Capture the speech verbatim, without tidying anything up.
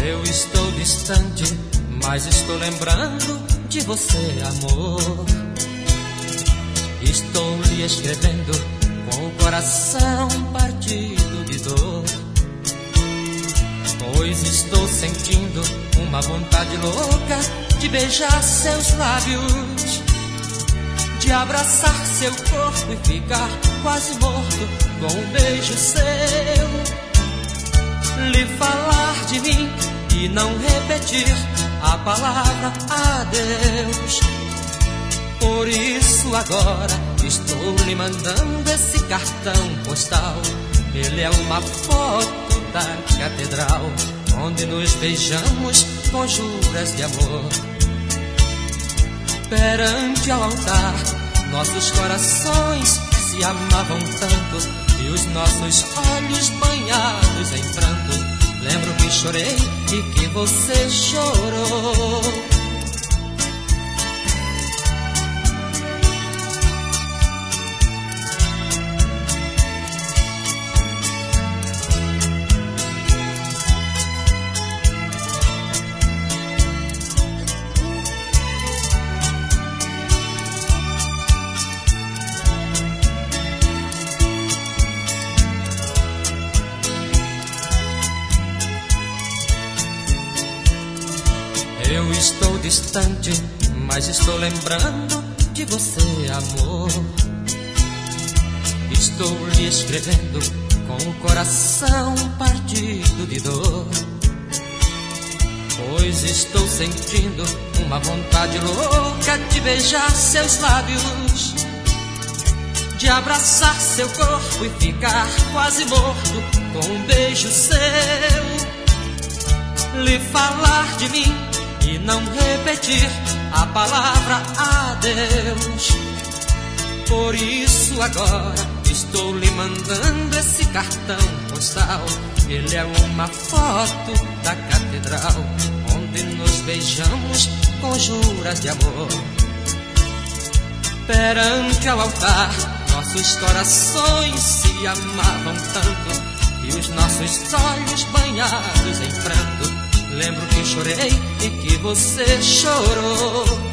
Eu estou distante, mas estou lembrando de você, amor. Estou lhe escrevendo com o coração partido de dor, pois estou sentindo uma vontade louca de beijar seus lábios, de abraçar seu corpo e ficar quase morto com um beijo seu, lhe falar de mim e não repetir a palavra adeus. Por isso agora estou lhe mandando esse cartão postal. Ele é uma foto da catedral, onde nos beijamos com juras de amor. Perante ao altar, nossos corações se amavam tanto, e os nossos olhos banhados em pranto. Lembro que chorei e que você chorou. Eu estou distante, mas estou lembrando de você, amor. Estou lhe escrevendo com o coração partido de dor, pois estou sentindo uma vontade louca de beijar seus lábios, de abraçar seu corpo e ficar quase morto com um beijo seu, lhe falar de mim e não repetir a palavra adeus. Por isso agora estou lhe mandando esse cartão postal. Ele é uma foto da catedral, onde nos beijamos com juras de amor. Perante ao altar, nossos corações se amavam tanto, e os nossos olhos banhados em pranto. Lembro que chorei e que você chorou.